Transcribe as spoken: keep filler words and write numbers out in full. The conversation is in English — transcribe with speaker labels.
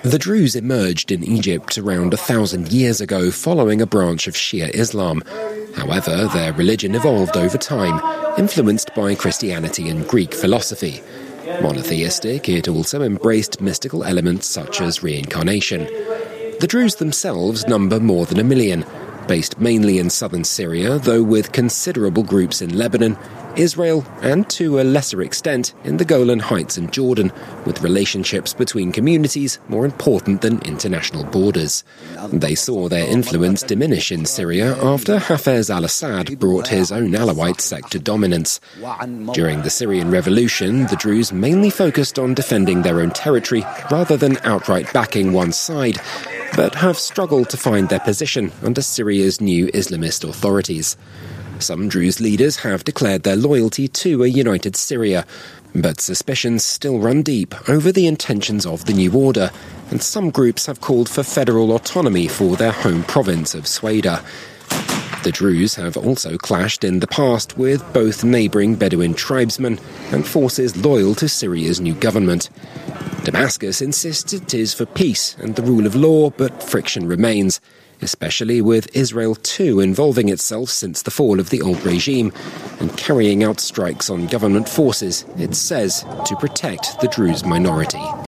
Speaker 1: The Druze emerged in Egypt around a thousand years ago following a branch of Shia Islam. However, their religion evolved over time, influenced by Christianity and Greek philosophy. Monotheistic, it also embraced mystical elements such as reincarnation. The Druze themselves number more than a million, based mainly in southern Syria, though with considerable groups in Lebanon, Israel, and to a lesser extent in the Golan Heights and Jordan, with relationships between communities more important than international borders. They saw their influence diminish in Syria after Hafez al-Assad brought his own Alawite sect to dominance. During the Syrian Revolution, the Druze mainly focused on defending their own territory rather than outright backing one side, but have struggled to find their position under Syria's new Islamist authorities. Some Druze leaders have declared their loyalty to a united Syria, but suspicions still run deep over the intentions of the new order, and some groups have called for federal autonomy for their home province of Sweda. The Druze have also clashed in the past with both neighbouring Bedouin tribesmen and forces loyal to Syria's new government. Damascus insists it is for peace and the rule of law, but friction remains, especially with Israel too involving itself since the fall of the old regime and carrying out strikes on government forces, it says, to protect the Druze minority.